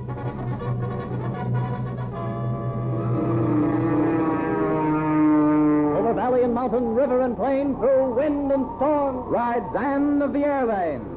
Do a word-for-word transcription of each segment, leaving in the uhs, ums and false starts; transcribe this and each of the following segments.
Over valley and mountain, river and plain, through wind and storm, rides Anne of the Airlane.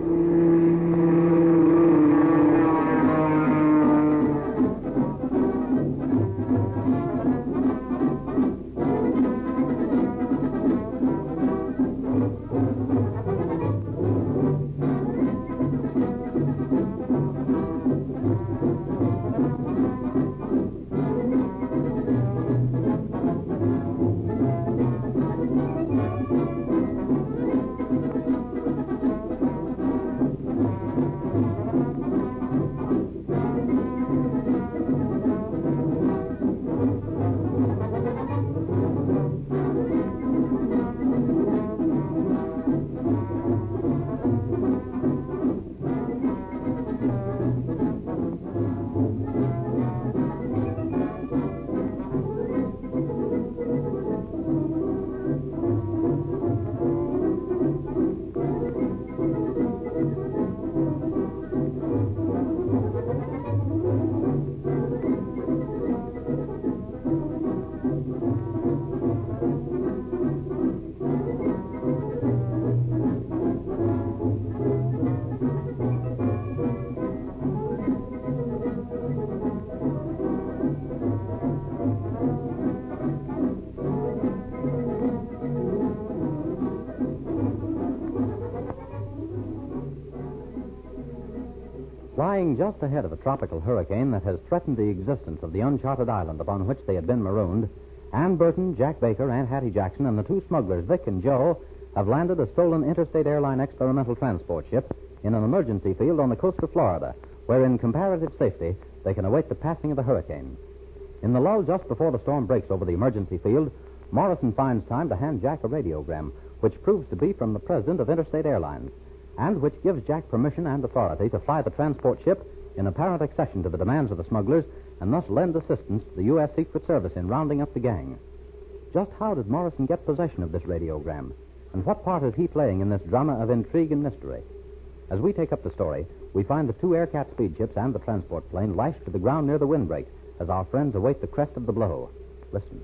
Flying just ahead of the tropical hurricane that has threatened the existence of the uncharted island upon which they had been marooned, Ann Burton, Jack Baker, Aunt Hattie Jackson, and the two smugglers, Vic and Joe, have landed a stolen interstate airline experimental transport ship in an emergency field on the coast of Florida, where in comparative safety they can await the passing of the hurricane. In the lull just before the storm breaks over the emergency field, Morrison finds time to hand Jack a radiogram, which proves to be from the president of Interstate Airlines, and which gives Jack permission and authority to fly the transport ship in apparent accession to the demands of the smugglers and thus lend assistance to the U S Secret Service in rounding up the gang. Just how did Morrison get possession of this radiogram, and what part is he playing in this drama of intrigue and mystery? As we take up the story, we find the two Aircat speed ships and the transport plane lashed to the ground near the windbreak as our friends await the crest of the blow. Listen.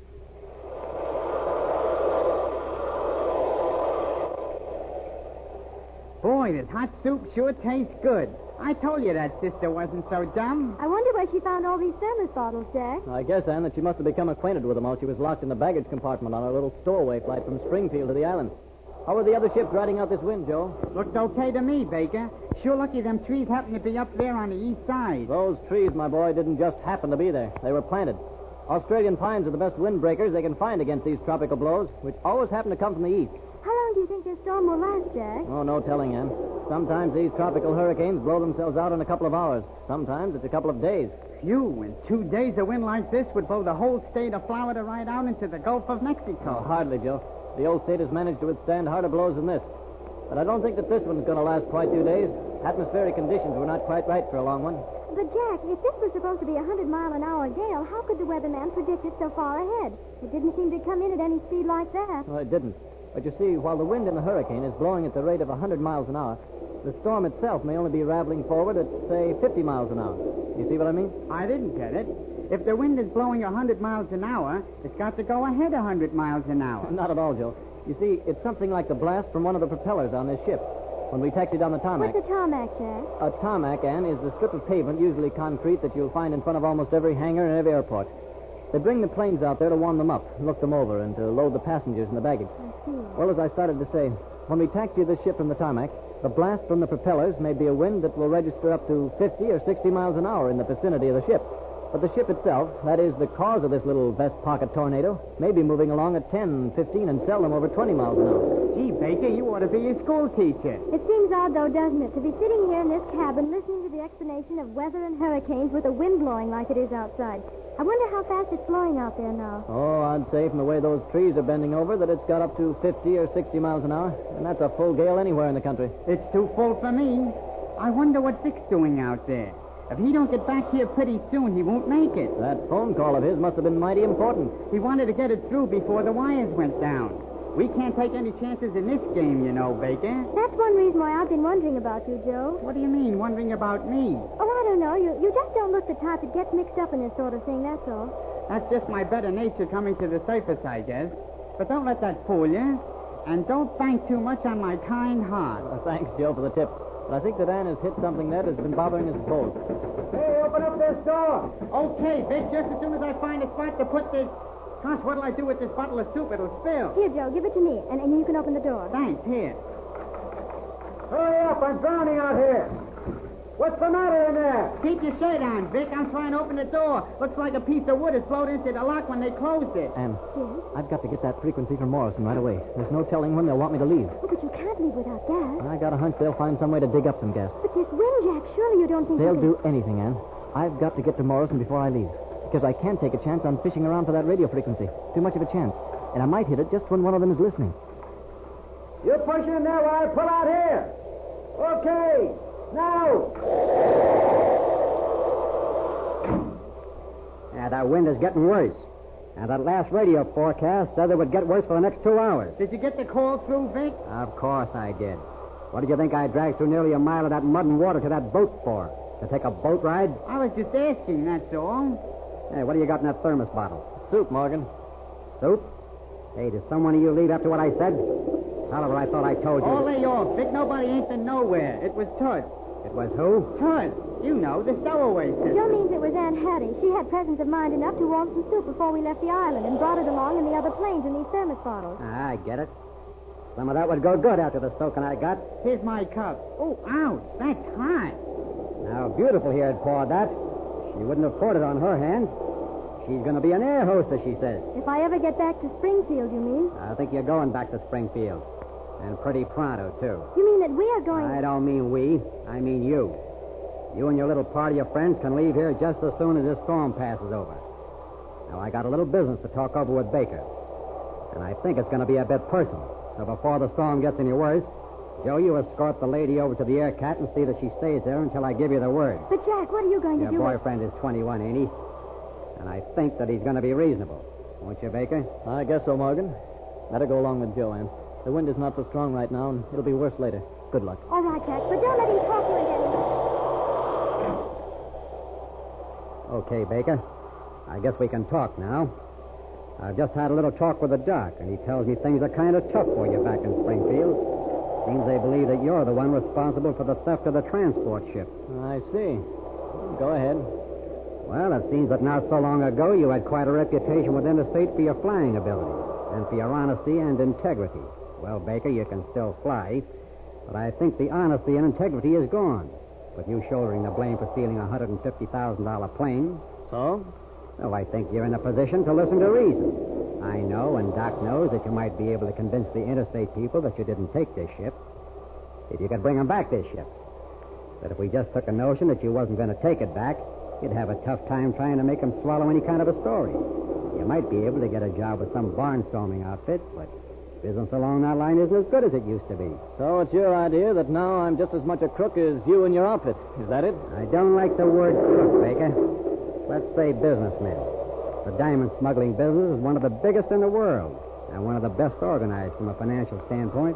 Boy, this hot soup sure tastes good. I told you that sister wasn't so dumb. I wonder where she found all these thermos bottles, Jack. I guess, Anne, that she must have become acquainted with them while she was locked in the baggage compartment on her little stowaway flight from Springfield to the island. How are the other ships riding out this wind, Joe? Looked okay to me, Baker. Sure lucky them trees happen to be up there on the east side. Those trees, my boy, didn't just happen to be there. They were planted. Australian pines are the best windbreakers they can find against these tropical blows, which always happen to come from the east. How long do you think this storm will last, Jack? Oh, no telling, Ann. Sometimes these tropical hurricanes blow themselves out in a couple of hours. Sometimes it's a couple of days. Phew, in two days a wind like this would blow the whole state of Florida right out into the Gulf of Mexico. Oh, hardly, Joe. The old state has managed to withstand harder blows than this. But I don't think that this one's going to last quite two days. Atmospheric conditions were not quite right for a long one. But, Jack, if this was supposed to be a hundred mile an hour gale, how could the weatherman predict it so far ahead? It didn't seem to come in at any speed like that. Well, it didn't. But you see, while the wind in the hurricane is blowing at the rate of a hundred miles an hour, the storm itself may only be raveling forward at, say, fifty miles an hour. You see what I mean? I didn't get it. If the wind is blowing a hundred miles an hour, it's got to go ahead a hundred miles an hour. Not at all, Joe. You see, it's something like the blast from one of the propellers on this ship. When we taxied down the tarmac. What's a tarmac, Jack? A tarmac, Ann, is the strip of pavement, usually concrete, that you'll find in front of almost every hangar and every airport. They bring the planes out there to warm them up, look them over, and to load the passengers and the baggage. I see. Well, as I started to say, when we taxi this ship from the tarmac, the blast from the propellers may be a wind that will register up to fifty or sixty miles an hour in the vicinity of the ship. But the ship itself, that is the cause of this little vest pocket tornado, may be moving along at ten, fifteen, and seldom over twenty miles an hour. Gee, Baker, you ought to be a school teacher. It seems odd, though, doesn't it, to be sitting here in this cabin listening to the explanation of weather and hurricanes with the wind blowing like it is outside. I wonder how fast it's blowing out there now. Oh, I'd say from the way those trees are bending over that it's got up to fifty or sixty miles an hour, and that's a full gale anywhere in the country. It's too full for me. I wonder what Vic's doing out there. If he don't get back here pretty soon, he won't make it. That phone call of his must have been mighty important. He wanted to get it through before the wires went down. We can't take any chances in this game, you know, Baker. That's one reason why I've been wondering about you, Joe. What do you mean, wondering about me? Oh, I don't know. You, you just don't look the type that gets mixed up in this sort of thing, that's all. That's just my better nature coming to the surface, I guess. But don't let that fool you. And don't bank too much on my kind heart. Well, thanks, Joe, for the tip. But I think that Ann has hit something that has been bothering us both. Hey, open up this door. Okay, Vic, just as soon as I find a spot to put this... Gosh, what'll I do with this bottle of soup? It'll spill. Here, Joe, give it to me, and, and you can open the door. Thanks, here. Hurry up, I'm drowning out here. What's the matter in there? Keep your shirt on, Vic. I'm trying to open the door. Looks like a piece of wood has blowed into the lock when they closed it. Ann, Yes? I've got to get that frequency from Morrison right away. There's no telling when they'll want me to leave. Oh, but you can't leave without gas. I got a hunch they'll find some way to dig up some gas. But this wind, Jack, surely you don't think They'll you do anything, Ann. I've got to get to Morrison before I leave. Because I can't take a chance on fishing around for that radio frequency. Too much of a chance. And I might hit it just when one of them is listening. You push in there while I pull out here. Okay. Now. Yeah, that wind is getting worse. And that last radio forecast said it would get worse for the next two hours. Did you get the call through, Vic? Of course I did. What did you think I dragged through nearly a mile of that mud and water to that boat for? To take a boat ride? I was just asking, that's all. Hey, what do you got in that thermos bottle? Soup, Morgan. Soup? Hey, did someone of you leave after what I said? Oliver, I thought I told you. Oh, lay off, Vic. Nobody ain't been nowhere. It was Tut. It was who? Tut. You know, the stowaway sister. Joe means it was Aunt Hattie. She had presence of mind enough to warm some soup before we left the island and brought it along in the other planes in these thermos bottles. Ah, I get it. Some of that would go good after the soaking I got. Here's my cup. Oh, ouch. That's hot. Now, beautiful here had poured that. She wouldn't have poured it on her hand. She's going to be an air hostess, she says. If I ever get back to Springfield, you mean? I think you're going back to Springfield. And pretty pronto, too. You mean that we are going... I don't mean we. I mean you. You and your little party of friends can leave here just as soon as this storm passes over. Now, I got a little business to talk over with Baker. And I think it's going to be a bit personal. So before the storm gets any worse, Joe, you escort the lady over to the Air Cat and see that she stays there until I give you the word. But, Jack, what are you going Your to do? boyfriend is twenty-one, ain't he? And I think that he's going to be reasonable. Won't you, Baker? I guess so, Morgan. Better go along with Joe, Ann. The wind is not so strong right now, and it'll be worse later. Good luck. All right, Jack, but don't let him talk you into Okay, anything. Baker. I guess we can talk now. I've just had a little talk with the doc, and he tells me things are kind of tough for you back in Springfield. Seems they believe that you're the one responsible for the theft of the transport ship. I see. Go ahead. Well, it seems that not so long ago you had quite a reputation within the state for your flying ability and for your honesty and integrity. Well, Baker, you can still fly, but I think the honesty and integrity is gone. With you shouldering the blame for stealing a one hundred fifty thousand dollars plane. So? Well, I think you're in a position to listen to reason. I know, and Doc knows, that you might be able to convince the interstate people that you didn't take this ship. If you could bring them back this ship. But if we just took a notion that you wasn't going to take it back, you'd have a tough time trying to make them swallow any kind of a story. You might be able to get a job with some barnstorming outfit, but business along that line isn't as good as it used to be. So it's your idea that now I'm just as much a crook as you and your outfit. Is that it? I don't like the word crook, Baker. Let's say businessman. The diamond smuggling business is one of the biggest in the world and one of the best organized from a financial standpoint.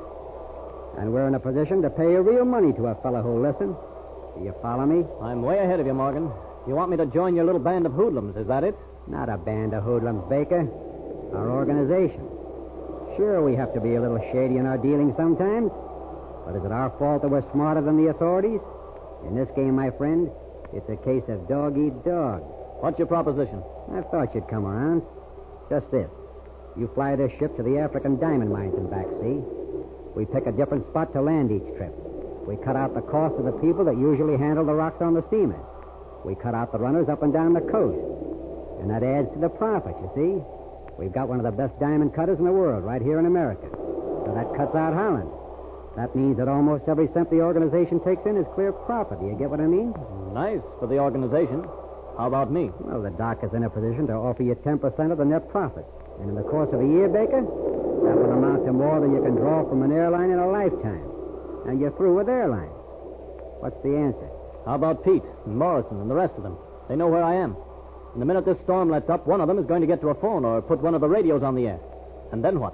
And we're in a position to pay real money to a fellow who'll listen. Do you follow me? I'm way ahead of you, Morgan. You want me to join your little band of hoodlums, is that it? Not a band of hoodlums, Baker. Our organization. Sure, we have to be a little shady in our dealings sometimes. But is it our fault that we're smarter than the authorities? In this game, my friend, it's a case of dog eat dog. What's your proposition? I thought you'd come around. Just this. You fly this ship to the African diamond mines in back sea. We pick a different spot to land each trip. We cut out the cost of the people that usually handle the rocks on the steamers. We cut out the runners up and down the coast. And that adds to the profit, you see. We've got one of the best diamond cutters in the world right here in America. So that cuts out Holland. That means that almost every cent the organization takes in is clear profit. Do you get what I mean? Nice for the organization. How about me? Well, the doc is in a position to offer you ten percent of the net profit. And in the course of a year, Baker, that will amount to more than you can draw from an airline in a lifetime. And you're through with airlines. What's the answer? How about Pete and Morrison and the rest of them? They know where I am. And the minute this storm lets up, one of them is going to get to a phone or put one of the radios on the air. And then what?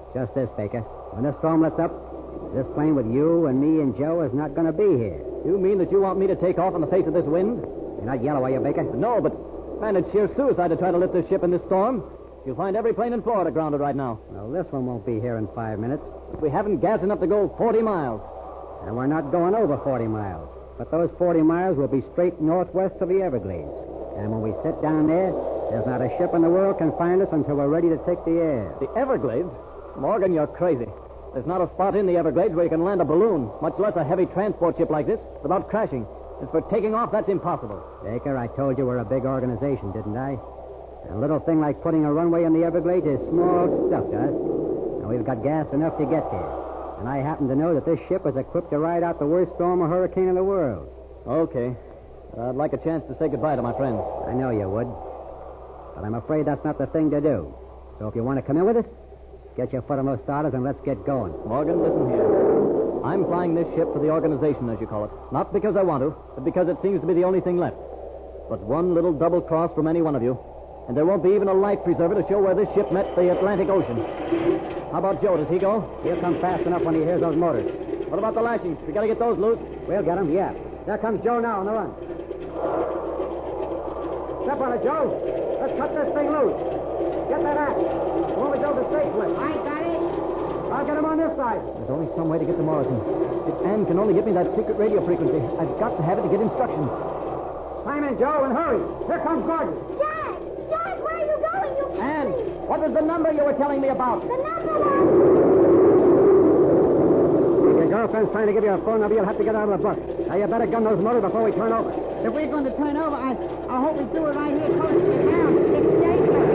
Just this, Baker. When this storm lets up, this plane with you and me and Joe is not going to be here. You mean that you want me to take off in the face of this wind? You're not yellow, are you, Baker? No, but, man, it's sheer suicide to try to lift this ship in this storm. You'll find every plane in Florida grounded right now. Well, this one won't be here in five minutes. We haven't gas enough to go forty miles. And we're not going over forty miles. But those forty miles will be straight northwest of the Everglades. And when we sit down there, there's not a ship in the world can find us until we're ready to take the air. The Everglades? Morgan, you're crazy. There's not a spot in the Everglades where you can land a balloon, much less a heavy transport ship like this, without crashing. As for taking off, that's impossible. Baker, I told you we're a big organization, didn't I? A little thing like putting a runway in the Everglades is small stuff to us. And we've got gas enough to get there. And I happen to know that this ship is equipped to ride out the worst storm or hurricane in the world. Okay. I'd like a chance to say goodbye to my friends. I know you would. But I'm afraid that's not the thing to do. So if you want to come in with us, get your foot on those starters and let's get going. Morgan, listen here. I'm flying this ship for the organization, as you call it. Not because I want to, but because it seems to be the only thing left. But one little double cross from any one of you, and there won't be even a life preserver to show where this ship met the Atlantic Ocean. How about Joe? Does he go? He'll come fast enough when he hears those motors. What about the lashings? We got to get those loose. We'll get them, yeah. There comes Joe now on the run. Step on it, Joe. Let's cut this thing loose. Get that axe. The one we drove the stakes with. I got it. I'll get him on this side. There's only some way to get to Morrison. If Ann can only get me that secret radio frequency, I've got to have it to get instructions. Climb in, Joe, and hurry. Here comes Gordon. Jack! Jack, where are you going? You Ann, what was the number you were telling me about? The number was... If your girlfriend's trying to give you a phone number, you'll have to get out of the book. Now, you better gun those motors before we turn over. If we're going to turn over, I, I hope we do it right here close to the town. It's dangerous.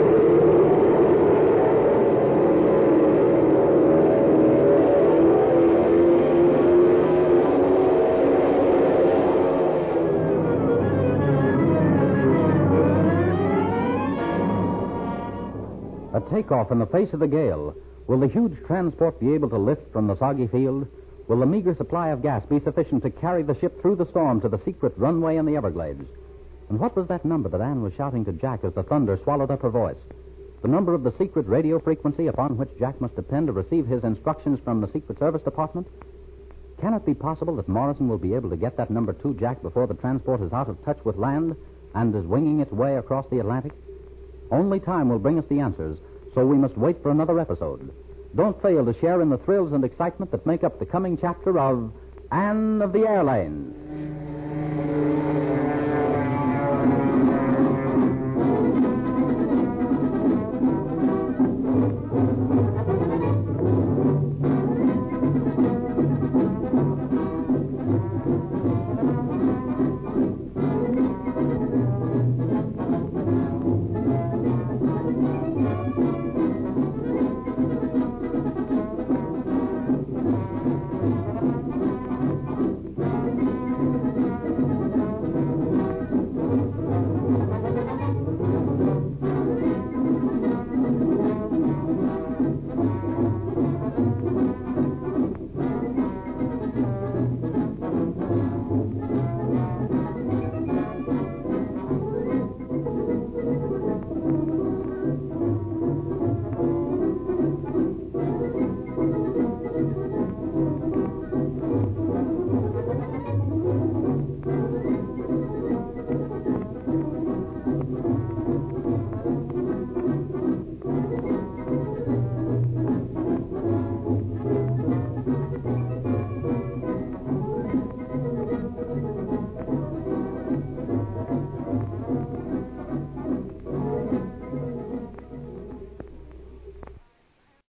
A takeoff in the face of the gale. Will the huge transport be able to lift from the soggy field? Will the meager supply of gas be sufficient to carry the ship through the storm to the secret runway in the Everglades? And what was that number that Anne was shouting to Jack as the thunder swallowed up her voice? The number of the secret radio frequency upon which Jack must depend to receive his instructions from the Secret Service Department? Can it be possible that Morrison will be able to get that number to Jack before the transport is out of touch with land and is winging its way across the Atlantic? Only time will bring us the answers, so we must wait for another episode. Don't fail to share in the thrills and excitement that make up the coming chapter of Anne of the Air Lanes.